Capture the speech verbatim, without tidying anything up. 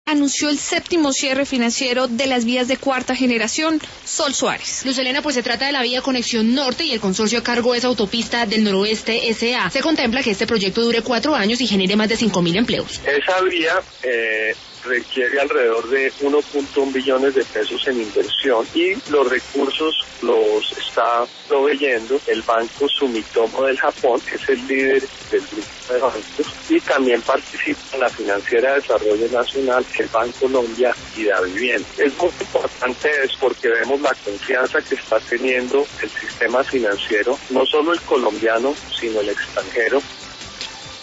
Anunció el séptimo cierre financiero de las vías de cuarta generación. Sol Suárez. Luz Elena, pues se trata de la vía Conexión Norte y el consorcio a cargo es Autopista del Noroeste S A Se contempla que este proyecto dure cuatro años y genere más de cinco mil empleos. Esa vía eh, requiere alrededor de uno punto uno billones de pesos en inversión y los recursos los está proveyendo el banco Sumitomo del Japón, que es el líder del grupo de bancos, y también participa en la Financiera de Desarrollo Nacional, el Banco Colombia y Da Vivienda. Es muy importante es porque vemos la confianza que está teniendo el sistema financiero, no solo el colombiano, sino el extranjero,